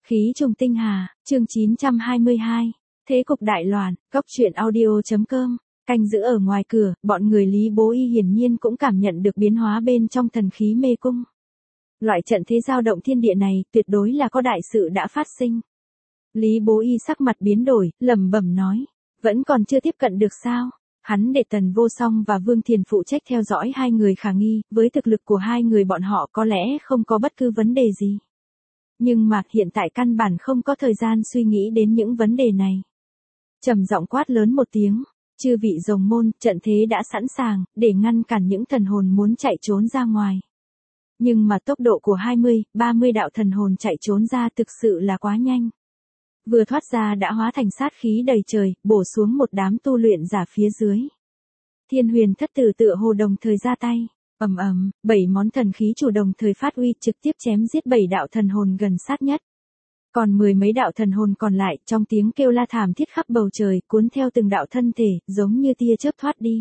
Khí trùng tinh hà, chương 922. Thế cục đại loạn, Cóc truyện audio.com. Canh giữ ở ngoài cửa, bọn người Lý Bố Y hiển nhiên cũng cảm nhận được biến hóa bên trong thần khí mê cung. Loại trận thế dao động thiên địa này, tuyệt đối là có đại sự đã phát sinh. Lý Bố Y sắc mặt biến đổi, lẩm bẩm nói, vẫn còn chưa tiếp cận được sao? Hắn để Tần Vô Song và Vương Thiền phụ trách theo dõi hai người khả nghi, với thực lực của hai người bọn họ có lẽ không có bất cứ vấn đề gì. Nhưng mà hiện tại căn bản không có thời gian suy nghĩ đến những vấn đề này. Trầm giọng quát lớn một tiếng, chư vị rồng môn, trận thế đã sẵn sàng, để ngăn cản những thần hồn muốn chạy trốn ra ngoài. Nhưng mà tốc độ của 20, 30 đạo thần hồn chạy trốn ra thực sự là quá nhanh. Vừa thoát ra đã hóa thành sát khí đầy trời, bổ xuống một đám tu luyện giả phía dưới. Thiên Huyền Thất Tử tựa hồ đồng thời ra tay. Ầm ầm, 7 món thần khí chủ đồng thời phát uy trực tiếp chém giết 7 đạo thần hồn gần sát nhất. Còn 10 mấy đạo thần hồn còn lại trong tiếng kêu la thảm thiết khắp bầu trời cuốn theo từng đạo thân thể giống như tia chớp thoát đi.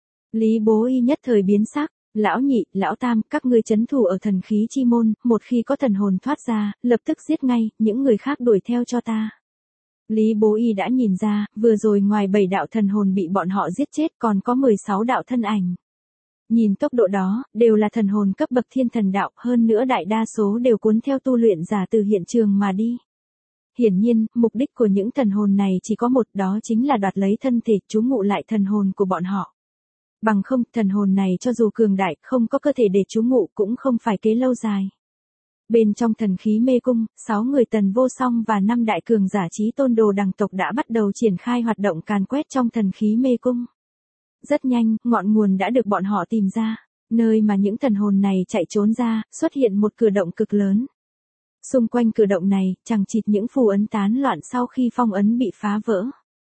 Lý Bố Y nhất thời biến sắc, lão nhị, lão tam, các ngươi trấn thủ ở thần khí chi môn, một khi có thần hồn thoát ra, lập tức giết ngay, những người khác đuổi theo cho ta. Lý Bố Y đã nhìn ra, vừa rồi ngoài 7 đạo thần hồn bị bọn họ giết chết còn có 16 đạo thân ảnh. Nhìn tốc độ đó, đều là thần hồn cấp bậc thiên thần đạo, hơn nữa đại đa số đều cuốn theo tu luyện giả từ hiện trường mà đi. Hiển nhiên, mục đích của những thần hồn này chỉ có một, đó chính là đoạt lấy thân thể trú ngụ lại thần hồn của bọn họ. Bằng không, thần hồn này cho dù cường đại, không có cơ thể để trú ngụ cũng không phải kế lâu dài. Bên trong thần khí mê cung, 6 người Tần Vô Song và 5 đại cường giả Chí Tôn Đồ Đằng tộc đã bắt đầu triển khai hoạt động càn quét trong thần khí mê cung. Rất nhanh, ngọn nguồn đã được bọn họ tìm ra, nơi mà những thần hồn này chạy trốn ra, xuất hiện một cửa động cực lớn. Xung quanh cửa động này, chằng chịt những phù ấn tán loạn sau khi phong ấn bị phá vỡ.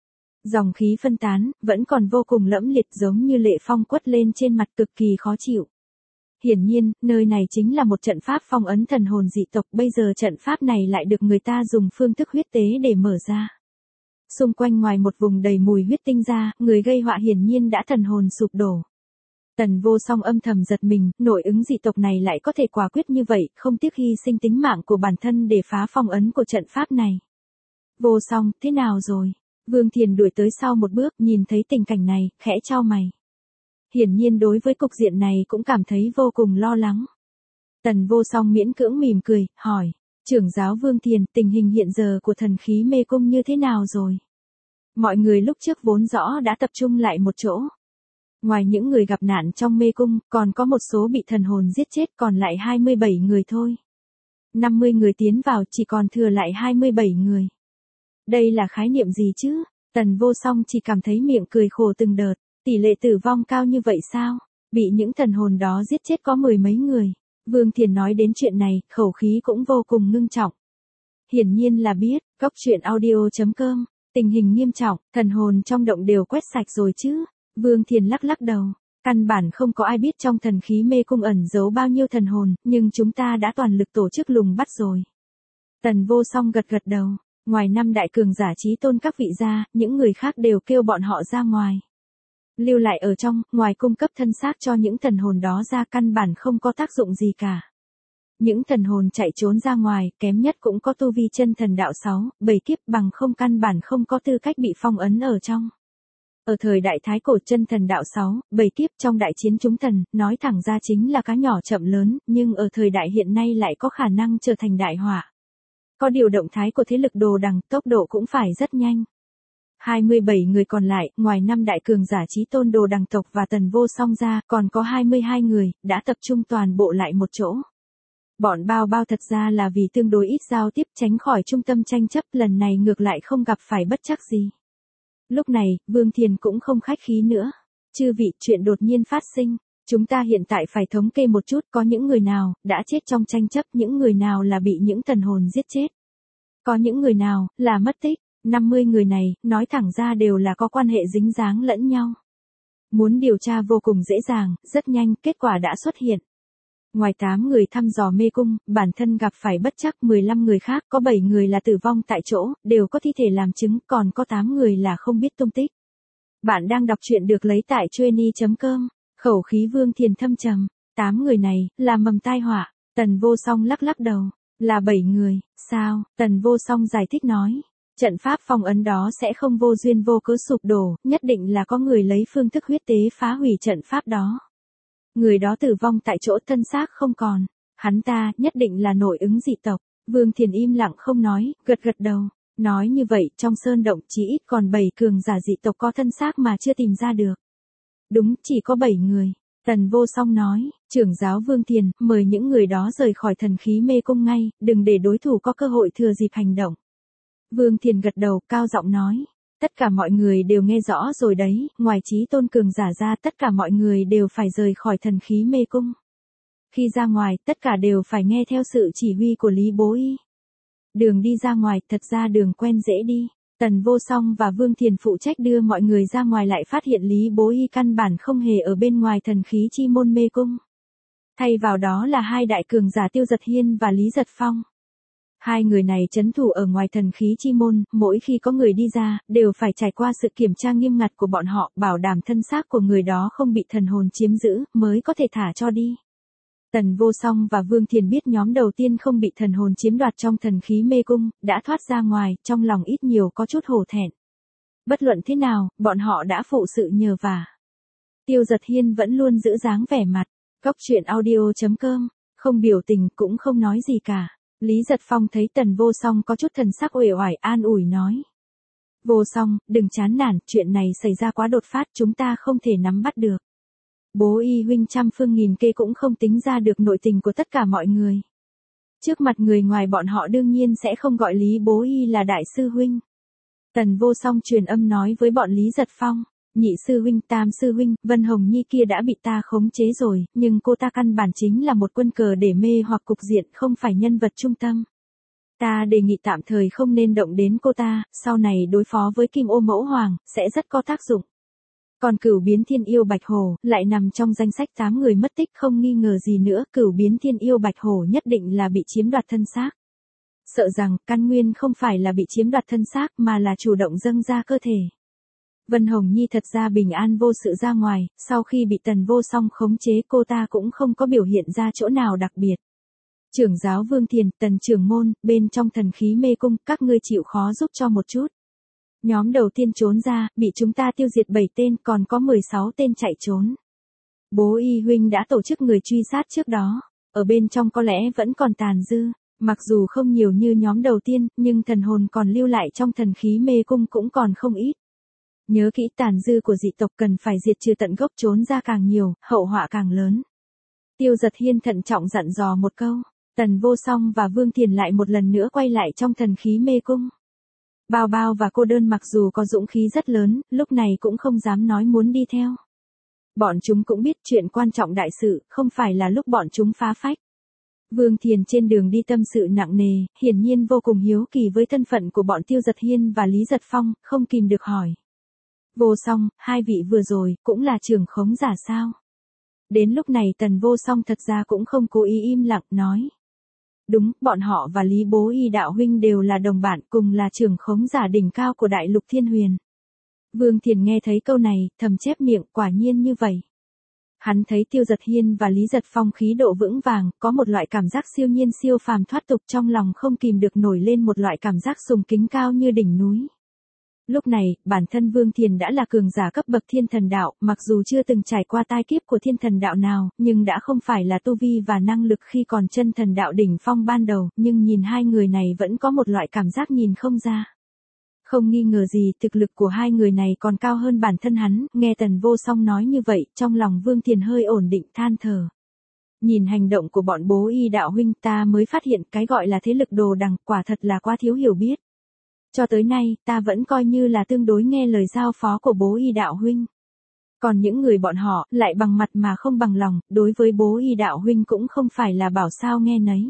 Dòng khí phân tán, vẫn còn vô cùng lẫm liệt giống như lệ phong quất lên trên mặt cực kỳ khó chịu. Hiển nhiên, nơi này chính là một trận pháp phong ấn thần hồn dị tộc, bây giờ trận pháp này lại được người ta dùng phương thức huyết tế để mở ra. Xung quanh ngoài một vùng đầy mùi huyết tinh ra, người gây họa hiển nhiên đã thần hồn sụp đổ. Tần Vô Song âm thầm giật mình, nội ứng dị tộc này lại có thể quả quyết như vậy, không tiếc hy sinh tính mạng của bản thân để phá phong ấn của trận pháp này. Vô Song, thế nào rồi? Vương Thiền đuổi tới sau một bước, nhìn thấy tình cảnh này, khẽ chau mày. Hiển nhiên đối với cục diện này cũng cảm thấy vô cùng lo lắng. Tần Vô Song miễn cưỡng mỉm cười, hỏi, trưởng giáo Vương Thiền, tình hình hiện giờ của thần khí mê cung như thế nào rồi? Mọi người lúc trước vốn rõ đã tập trung lại một chỗ. Ngoài những người gặp nạn trong mê cung, còn có một số bị thần hồn giết chết, còn lại 27 người thôi. 50 người tiến vào, chỉ còn thừa lại 27 người. Đây là khái niệm gì chứ? Tần Vô Song chỉ cảm thấy miệng cười khổ từng đợt. Tỷ lệ tử vong cao như vậy sao? Bị những thần hồn đó giết chết có 10 mấy người. Vương Thiền nói đến chuyện này, khẩu khí cũng vô cùng ngưng trọng. Hiển nhiên là biết, Cóc truyện audio.com. Tình hình nghiêm trọng, thần hồn trong động đều quét sạch rồi chứ? Vương Thiền lắc lắc đầu. Căn bản không có ai biết trong thần khí mê cung ẩn giấu bao nhiêu thần hồn, nhưng chúng ta đã toàn lực tổ chức lùng bắt rồi. Tần Vô Song gật gật đầu. Ngoài 5 đại cường giả Chí Tôn các vị ra, những người khác đều kêu bọn họ ra ngoài. Lưu lại ở trong, ngoài cung cấp thân xác cho những thần hồn đó ra căn bản không có tác dụng gì cả. Những thần hồn chạy trốn ra ngoài, kém nhất cũng có tu vi chân thần đạo 6, 7 kiếp, bằng không căn bản không có tư cách bị phong ấn ở trong. Ở thời đại thái cổ chân thần đạo 6, 7 kiếp trong đại chiến chúng thần, nói thẳng ra chính là cá nhỏ chậm lớn, nhưng ở thời đại hiện nay lại có khả năng trở thành đại họa. Có điều động thái của thế lực Đồ Đằng, tốc độ cũng phải rất nhanh. 27 người còn lại, ngoài 5 đại cường giả Chí Tôn Đồ Đằng tộc và Tần Vô Song ra, còn có 22 người, đã tập trung toàn bộ lại một chỗ. Bọn bao bao thật ra là vì tương đối ít giao tiếp tránh khỏi trung tâm tranh chấp, lần này ngược lại không gặp phải bất trắc gì. Lúc này, Vương Thiền cũng không khách khí nữa. Chư vị, chuyện đột nhiên phát sinh. Chúng ta hiện tại phải thống kê một chút, có những người nào đã chết trong tranh chấp, những người nào là bị những thần hồn giết chết. Có những người nào là mất tích. 50 người này, nói thẳng ra đều là có quan hệ dính dáng lẫn nhau. Muốn điều tra vô cùng dễ dàng, rất nhanh, kết quả đã xuất hiện. Ngoài 8 người thăm dò mê cung, bản thân gặp phải bất trắc, 15 người khác, có 7 người là tử vong tại chỗ, đều có thi thể làm chứng, còn có 8 người là không biết tung tích. Bạn đang đọc truyện được lấy tại Chueny.com, khẩu khí Vương Thiền thâm trầm, 8 người này, là mầm tai họa. Tần Vô Song lắc lắc đầu. Là 7 người, sao? Tần Vô Song giải thích nói. Trận pháp phong ấn đó sẽ không vô duyên vô cớ sụp đổ, nhất định là có người lấy phương thức huyết tế phá hủy trận pháp đó. Người đó tử vong tại chỗ, thân xác không còn. Hắn ta nhất định là nội ứng dị tộc. Vương Thiền im lặng không nói, gật gật đầu. Nói như vậy, trong sơn động chỉ ít còn 7 cường giả dị tộc có thân xác mà chưa tìm ra được. Đúng, chỉ có 7 người. Tần Vô Song nói, trưởng giáo Vương Thiền, mời những người đó rời khỏi thần khí mê cung ngay, đừng để đối thủ có cơ hội thừa dịp hành động. Vương Thiền gật đầu, cao giọng nói. Tất cả mọi người đều nghe rõ rồi đấy, ngoài Chí Tôn cường giả ra tất cả mọi người đều phải rời khỏi thần khí mê cung. Khi ra ngoài, tất cả đều phải nghe theo sự chỉ huy của Lý Bố Y. Đường đi ra ngoài, thật ra đường quen dễ đi. Tần Vô Song và Vương Thiền phụ trách đưa mọi người ra ngoài lại phát hiện Lý Bố Y căn bản không hề ở bên ngoài thần khí chi môn mê cung. Thay vào đó là hai đại cường giả Tiêu Giật Hiên và Lý Giật Phong. Hai người này trấn thủ ở ngoài thần khí chi môn, mỗi khi có người đi ra, đều phải trải qua sự kiểm tra nghiêm ngặt của bọn họ, bảo đảm thân xác của người đó không bị thần hồn chiếm giữ, mới có thể thả cho đi. Tần Vô Song và Vương Thiền biết nhóm đầu tiên không bị thần hồn chiếm đoạt trong thần khí mê cung, đã thoát ra ngoài, trong lòng ít nhiều có chút hổ thẹn. Bất luận thế nào, bọn họ đã phụ sự nhờ vả. Tiêu Giật Hiên vẫn luôn giữ dáng vẻ mặt, Cóc Truyện Audio.com, không biểu tình cũng không nói gì cả. Lý Giật Phong thấy Tần Vô Song có chút thần sắc uể oải an ủi nói. Vô Song, đừng chán nản, chuyện này xảy ra quá đột phát, chúng ta không thể nắm bắt được. Bố Y huynh trăm phương nghìn kế cũng không tính ra được nội tình của tất cả mọi người. Trước mặt người ngoài bọn họ đương nhiên sẽ không gọi Lý Bố Y là đại sư huynh. Tần Vô Song truyền âm nói với bọn Lý Giật Phong, nhị sư huynh, tam sư huynh, Vân Hồng Nhi kia đã bị ta khống chế rồi, nhưng cô ta căn bản chính là một quân cờ để mê hoặc cục diện, không phải nhân vật trung tâm. Ta đề nghị tạm thời không nên động đến cô ta, sau này đối phó với Kim Ô Mẫu Hoàng, sẽ rất có tác dụng. Còn Cửu Biến Thiên Yêu Bạch Hổ, lại nằm trong danh sách 8 người mất tích không nghi ngờ gì nữa, Cửu Biến Thiên Yêu Bạch Hổ nhất định là bị chiếm đoạt thân xác. Sợ rằng, căn nguyên không phải là bị chiếm đoạt thân xác mà là chủ động dâng ra cơ thể. Vân Hồng Nhi thật ra bình an vô sự ra ngoài, sau khi bị Tần Vô Song khống chế cô ta cũng không có biểu hiện ra chỗ nào đặc biệt. Trưởng giáo Vương Thiền, Tần trưởng môn, bên trong thần khí mê cung, các ngươi chịu khó giúp cho một chút. Nhóm đầu tiên trốn ra, bị chúng ta tiêu diệt 7 tên, còn có 16 tên chạy trốn. Bố Y huynh đã tổ chức người truy sát trước đó, ở bên trong có lẽ vẫn còn tàn dư, mặc dù không nhiều như nhóm đầu tiên, nhưng thần hồn còn lưu lại trong thần khí mê cung cũng còn không ít. Nhớ kỹ, tàn dư của dị tộc cần phải diệt trừ tận gốc, trốn ra càng nhiều, hậu họa càng lớn. Tiêu Giật Hiên thận trọng dặn dò một câu, Tần Vô Song và Vương Thiền lại một lần nữa quay lại trong thần khí mê cung. Bao Bao và Cô Đơn mặc dù có dũng khí rất lớn, lúc này cũng không dám nói muốn đi theo. Bọn chúng cũng biết chuyện quan trọng đại sự, không phải là lúc bọn chúng phá phách. Vương Thiền trên đường đi tâm sự nặng nề, hiển nhiên vô cùng hiếu kỳ với thân phận của bọn Tiêu Giật Hiên và Lý Giật Phong, không kìm được hỏi. Vô Song, hai vị vừa rồi, cũng là trưởng khống giả sao? Đến lúc này Tần Vô Song thật ra cũng không cố ý im lặng nói. Đúng, bọn họ và Lý Bố Y đạo huynh đều là đồng bạn, cùng là trưởng khống giả đỉnh cao của Đại Lục Thiên Huyền. Vương Thiền nghe thấy câu này, thầm chép miệng, quả nhiên như vậy. Hắn thấy Tiêu Giật Hiên và Lý Giật Phong khí độ vững vàng, có một loại cảm giác siêu nhiên siêu phàm thoát tục, trong lòng không kìm được nổi lên một loại cảm giác sùng kính cao như đỉnh núi. Lúc này, bản thân Vương Thiền đã là cường giả cấp bậc thiên thần đạo, mặc dù chưa từng trải qua tai kiếp của thiên thần đạo nào, nhưng đã không phải là tu vi và năng lực khi còn chân thần đạo đỉnh phong ban đầu, nhưng nhìn hai người này vẫn có một loại cảm giác nhìn không ra. Không nghi ngờ gì, thực lực của hai người này còn cao hơn bản thân hắn, nghe Tần Vô Song nói như vậy, trong lòng Vương Thiền hơi ổn định than thở. Nhìn hành động của bọn Bố Y đạo huynh, ta mới phát hiện cái gọi là thế lực đồ đằng, quả thật là quá thiếu hiểu biết. Cho tới nay, ta vẫn coi như là tương đối nghe lời giao phó của Bố Y đạo huynh. Còn những người bọn họ, lại bằng mặt mà không bằng lòng, đối với Bố Y đạo huynh cũng không phải là bảo sao nghe nấy.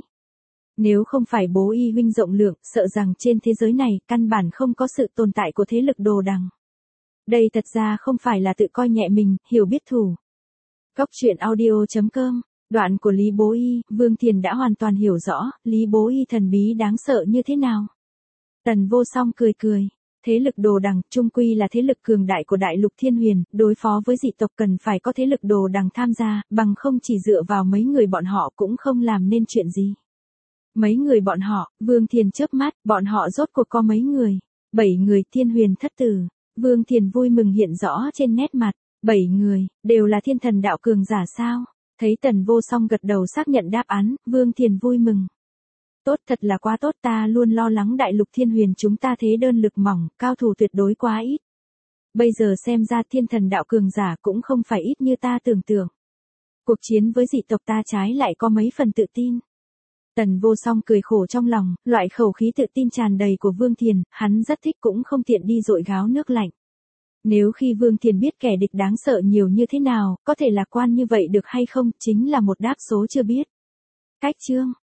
Nếu không phải Bố Y huynh rộng lượng, sợ rằng trên thế giới này, căn bản không có sự tồn tại của thế lực đồ đằng. Đây thật ra không phải là tự coi nhẹ mình, hiểu biết thủ. Cóc Truyện Audio.com, đoạn của Lý Bố Y, Vương Thiền đã hoàn toàn hiểu rõ, Lý Bố Y thần bí đáng sợ như thế nào. Tần Vô Song cười cười, thế lực đồ đằng, chung quy là thế lực cường đại của Đại Lục Thiên Huyền, đối phó với dị tộc cần phải có thế lực đồ đằng tham gia, bằng không chỉ dựa vào mấy người bọn họ cũng không làm nên chuyện gì. Mấy người bọn họ, Vương Thiền chớp mắt, bọn họ rốt cuộc có mấy người? 7 người thiên huyền thất tử. Vương Thiền vui mừng hiện rõ trên nét mặt. 7 người, đều là thiên thần đạo cường giả sao? Thấy Tần Vô Song gật đầu xác nhận đáp án, Vương Thiền vui mừng. Tốt, thật là quá tốt, ta luôn lo lắng đại lục thiên huyền chúng ta thế đơn lực mỏng, cao thủ tuyệt đối quá ít. Bây giờ xem ra thiên thần đạo cường giả cũng không phải ít như ta tưởng tượng. Cuộc chiến với dị tộc ta trái lại có mấy phần tự tin. Tần Vô Song cười khổ trong lòng, loại khẩu khí tự tin tràn đầy của Vương Thiền, hắn rất thích cũng không tiện đi dội gáo nước lạnh. Nếu khi Vương Thiền biết kẻ địch đáng sợ nhiều như thế nào, có thể lạc quan như vậy được hay không, chính là một đáp số chưa biết. Cách chương